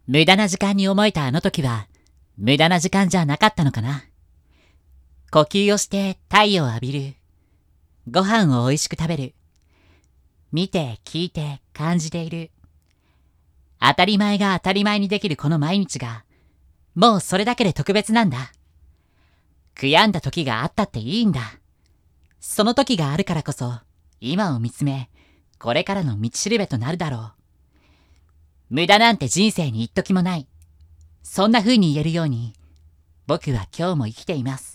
無駄な時間に思えたあの時は、無駄な時間じゃなかったのかな。呼吸をして太陽を浴びる。ご飯を美味しく食べる。見て聞いて感じている。当たり前が当たり前にできるこの毎日が、もうそれだけで特別なんだ。悔やんだ時があったっていいんだ。その時があるからこそ、今を見つめ、これからの道しるべとなるだろう。無駄なんて人生に一時もない。そんな風に言えるように、僕は今日も生きています。